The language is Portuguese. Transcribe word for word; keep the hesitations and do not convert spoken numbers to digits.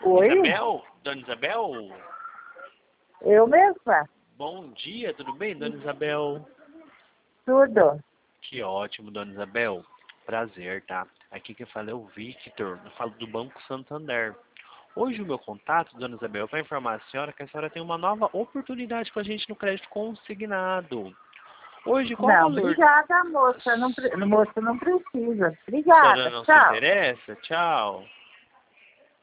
Oi? Isabel? Dona Isabel? Eu mesma? Bom dia, tudo bem, Dona Isabel? Tudo. Que ótimo, Dona Isabel. Prazer, tá? Aqui quem fala é o Victor, eu falo do Banco Santander. Hoje o meu contato, Dona Isabel, para informar a senhora que a senhora tem uma nova oportunidade com a gente no crédito consignado. Hoje, qual o Não, valor? obrigada, moça. Não, pre- moça, não precisa. A senhora Obrigada. não se Tchau. interessa? Tchau.